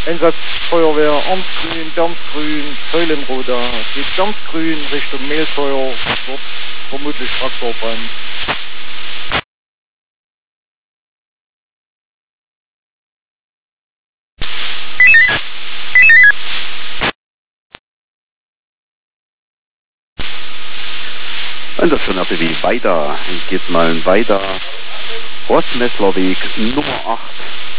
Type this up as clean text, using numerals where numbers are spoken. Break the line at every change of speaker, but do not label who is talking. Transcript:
Einsatzfeuerwehr Arnsgrün, Bernsgrün, Säulenroda. Geht Bernsgrün Richtung Mehlfeuer, dort vermutlich Traktorbrand.
Und das schon RTW weiter. Geht mal weiter. Rossmesslerweg Nummer 8.